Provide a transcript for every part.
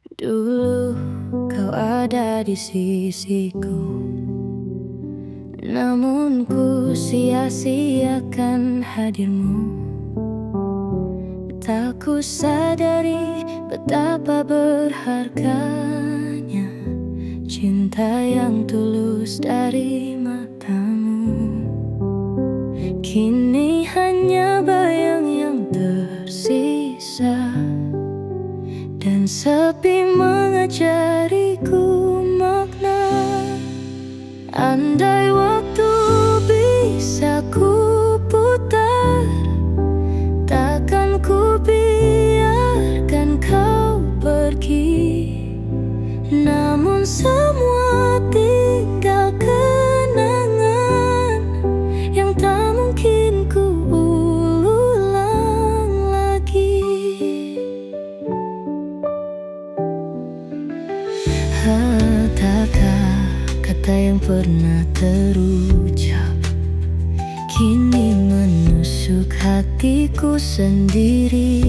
Dulu kau ada di sisiku, namun ku sia-siakan hadirmu. Tak ku sadari betapa berharganya cinta yang tulus dari matamu. Kini hanya bayang yang tersisa, dan sepi mengajariku makna. Andai waktu bisa ku putar, takkan ku biarkan kau pergi. Namun semua tinggal kenangan yang tak mungkin ku ulang lagi. Kata-kata yang pernah terucap kini menusuk hatiku sendiri.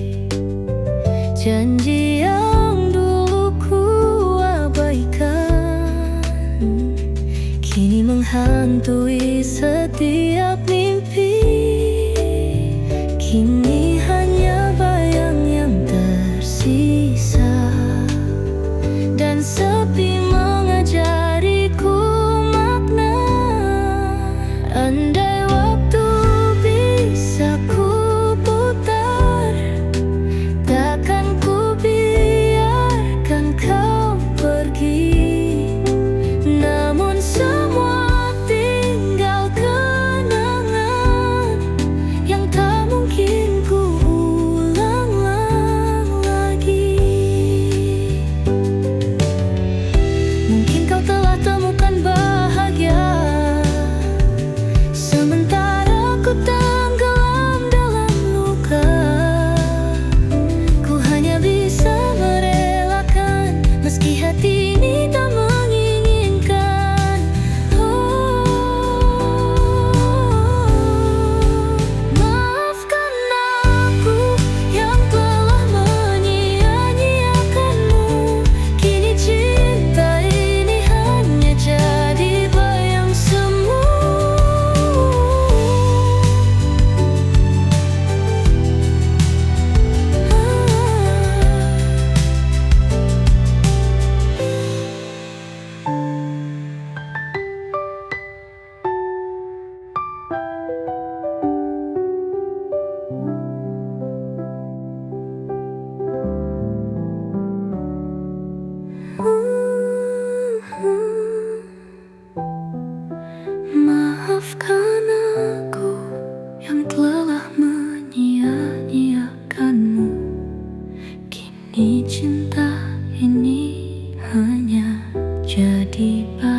Janji yang dulu ku abaikan kini menghantui setiap mimpi. Kini hanya bayang yang tersisa, dan sepi mengajariku makna. Andai waktu bisa ku putar, takkan ku biarkan kau pergi. Namun semua tinggal kenangan yang tak mungkin ku ulang lagi. Mungkin kau telah temukan bahagia, sementara ku tenggelam dalam luka. Ku hanya bisa merelakan meski hati ini tak menginginkan. Maafkan aku yang telah menyia-nyiakanmu. Kini cinta ini hanya jadi bayang semu. Maafkan aku yang telah menyia-nyiakanmu. Kini cinta ini hanya jadi